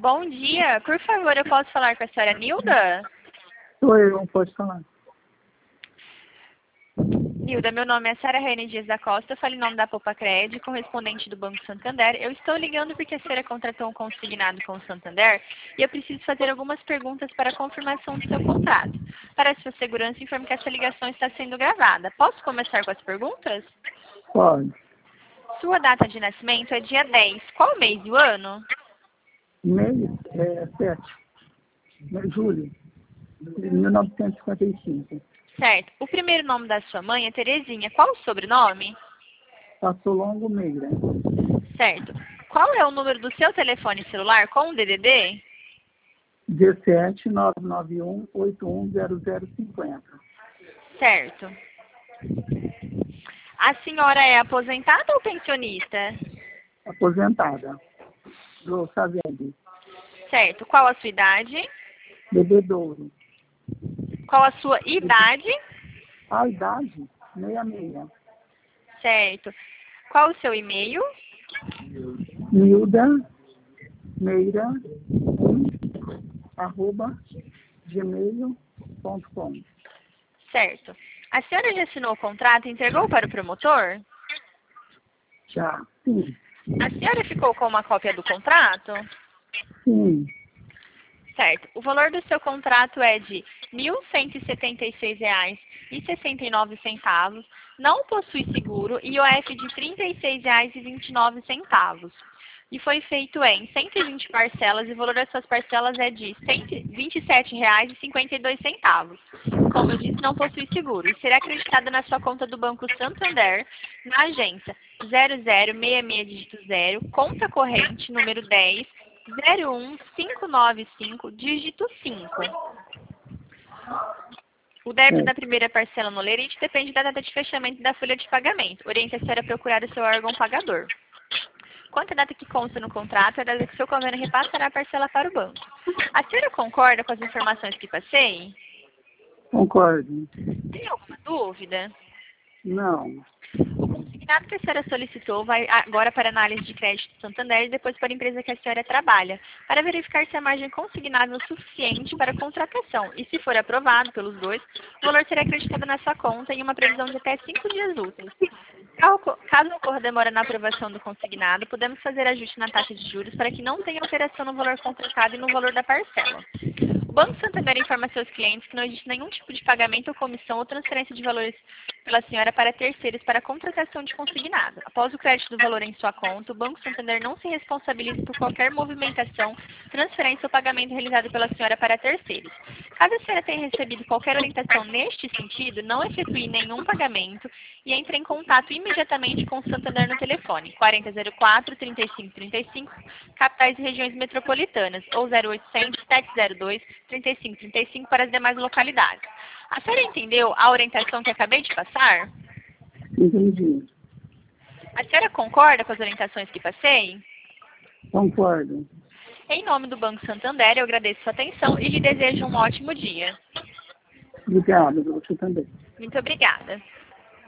Bom dia. Por favor, eu posso falar com a senhora Nilda? Sou eu, pode falar. Nilda, meu nome é Sara Reine Dias da Costa, eu falo em nome da Popacred, correspondente do Banco Santander. Eu estou ligando porque a senhora contratou um consignado com o Santander e eu preciso fazer algumas perguntas para a confirmação do seu contrato. Para a sua segurança, informe que essa ligação está sendo gravada. Posso começar com as perguntas? Pode. Sua data de nascimento é dia 10. Qual mês e o ano? Mês 7 de julho de 1955. Certo. O primeiro nome da sua mãe é Terezinha. Qual o sobrenome? Passou longo Meira. Certo. Qual é o número do seu telefone celular com o DDD? 17 991 810050. Certo. A senhora é aposentada ou pensionista? Aposentada. Do Saved. Certo. Qual a sua idade? Bebedouro. Qual a sua idade? A idade? 66. Certo. Qual o seu e-mail? Nilda Meira 1@gmail.com. Certo. A senhora já assinou o contrato e entregou para o promotor? Já. Sim. A senhora ficou com uma cópia do contrato? Sim. Certo. O valor do seu contrato é de R$ 1.176,69. Não possui seguro e IOF de R$ 36,29. E foi feito em 120 parcelas e o valor das suas parcelas é de R$ 127,52. Como eu disse, não possui seguro e será acreditado na sua conta do Banco Santander, na agência 0066 dígito 0, conta corrente número 10, 01595, dígito 5. O débito da primeira parcela no Lerite depende da data de fechamento da folha de pagamento. Oriente a senhora a procurar o seu órgão pagador. Quanto à data que consta no contrato, é a data que o seu convênio repassará a parcela para o banco. A senhora concorda com as informações que passei? Concordo. Tem alguma dúvida? Não. O consignado que a senhora solicitou vai agora para a análise de crédito do Santander e depois para a empresa que a senhora trabalha, para verificar se a margem consignável é suficiente para a contratação. E se for aprovado pelos dois, o valor será acreditado na sua conta em uma previsão de até 5 dias úteis. Caso ocorra demora na aprovação do consignado, podemos fazer ajuste na taxa de juros para que não tenha alteração no valor contratado e no valor da parcela. O Banco Santander informa a seus clientes que não existe nenhum tipo de pagamento ou comissão ou transferência de valores pela senhora para terceiros para a contratação de consignado. Após o crédito do valor em sua conta, o Banco Santander não se responsabiliza por qualquer movimentação, transferência ou pagamento realizado pela senhora para terceiros. Caso a senhora tenha recebido qualquer orientação neste sentido, não efetue nenhum pagamento e entre em contato imediatamente com o Santander no telefone 4004-3535, capitais e regiões metropolitanas, ou 0800-702-3535 para as demais localidades. A senhora entendeu a orientação que acabei de passar? Entendi. A senhora concorda com as orientações que passei? Concordo. Em nome do Banco Santander, eu agradeço sua atenção e lhe desejo um ótimo dia. Obrigado, você também. Muito obrigada.